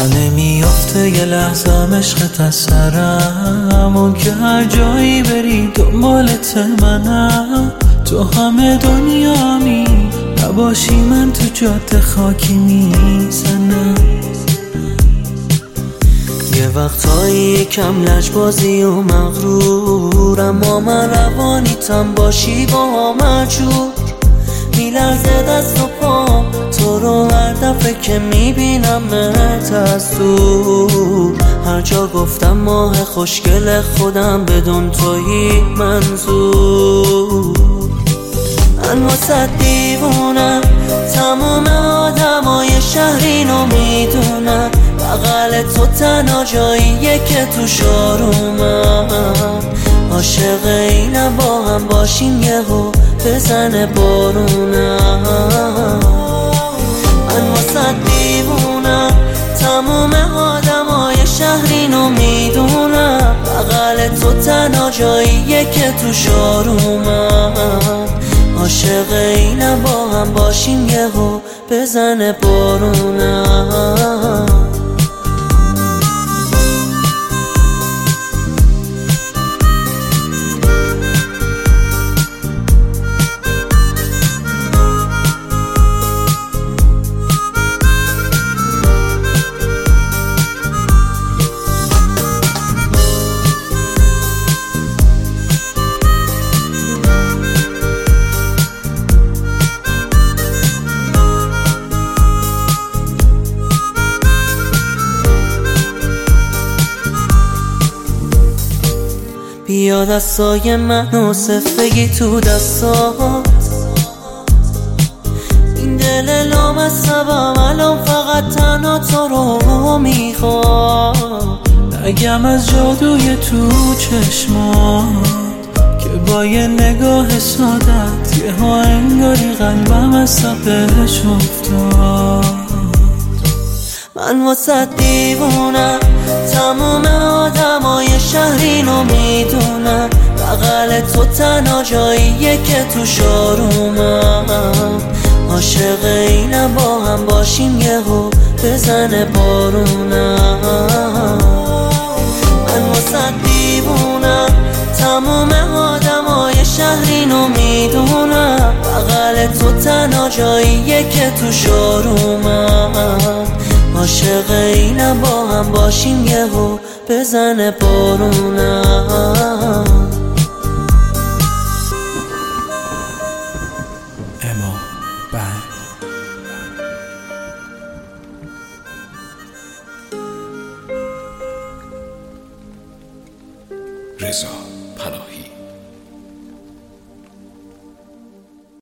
نمیافته یه لحظه عشقت از سرم، اون که هر جایی بری دنبالت منم. تو همه دنیامی نباشی من تو جاده خاکی میزنم. یه وقتایی کم لجبازی و مغرور، اما من روانیتم باشی با مجبور. میلرزه دست و پام تو رو هر دفعه که میبینمت از دور. هر جا گفتم ماه خوشگل خودم بدون تویی منظور. من واسه دیوونم، تموم آدمای شهر اینو میدونم. بغل تو تنها جاییه که تو شارومم. عاشق اینم با هم باشیم یهو بزنه بارونم. من واسه دیوونم، تموم آدمای شهر اینو میدونم. بغل تو تنها جاییه که تو شارومم. عاشق اینم با هم باشیم یهو بزنه بارونم. بیا دستای منو صف بگی تو دستات. این دل لامصبم الان فقط تنها تو رو میخواد. نگم از جادوی تو چشمات که با یه نگاه سادت یه ها انگاری قلبم از صفش افتاد. من واسه دیوونم، تموم آدمای شهر اینو میدونم. بغل تو تنها جاییه که تو شارومم. عاشق اینم با هم باشیم یهو بزنه بارونم. من واسه دیوونم، تموم آدمای شهر اینو میدونم. بغل تو تنها جاییه که تو شارومم. عاشق اینم با هم باشیم یهو بزنه بارونم. اما بند رضا پناهی.